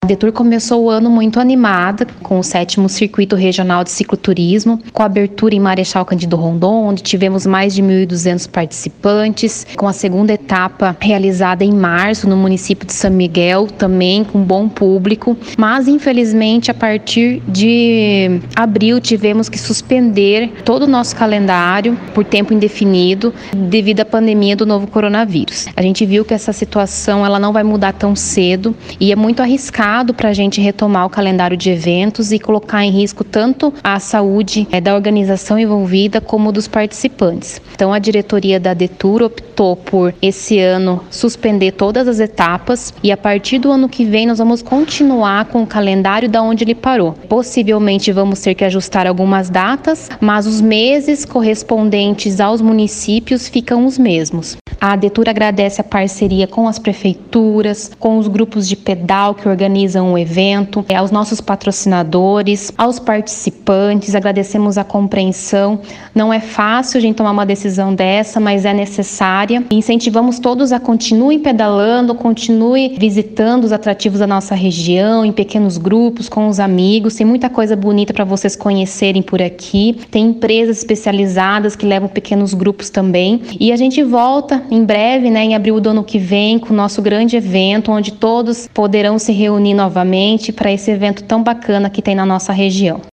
Detur começou o ano muito animada, com o 7º Circuito Regional de Cicloturismo, com a abertura em Marechal Cândido Rondon, onde tivemos mais de 1.200 participantes, com a segunda etapa realizada em março no município de São Miguel, também com bom público, mas infelizmente a partir de abril tivemos que suspender todo o nosso calendário por tempo indefinido devido à pandemia do novo coronavírus. A gente viu que essa situação ela não vai mudar tão cedo e é muito arriscado para a gente retomar o calendário de eventos e colocar em risco tanto a saúde da organização envolvida como dos participantes. Então a diretoria da Detur optou por esse ano suspender todas as etapas e a partir do ano que vem nós vamos continuar com o calendário da onde ele parou. Possivelmente vamos ter que ajustar algumas datas, mas os meses correspondentes aos municípios ficam os mesmos. A Detur agradece a parceria com as prefeituras, com os grupos de pedal que organizam o evento, aos nossos patrocinadores, aos participantes, agradecemos a compreensão. Não é fácil a gente tomar uma decisão dessa, mas é necessária. Incentivamos todos a continuem pedalando, continue visitando os atrativos da nossa região, em pequenos grupos, com os amigos. Tem muita coisa bonita para vocês conhecerem por aqui. Tem empresas especializadas que levam pequenos grupos também. E a gente volta em breve, em abril do ano que vem, com o nosso grande evento, onde todos poderão se reunir novamente para esse evento tão bacana que tem na nossa região.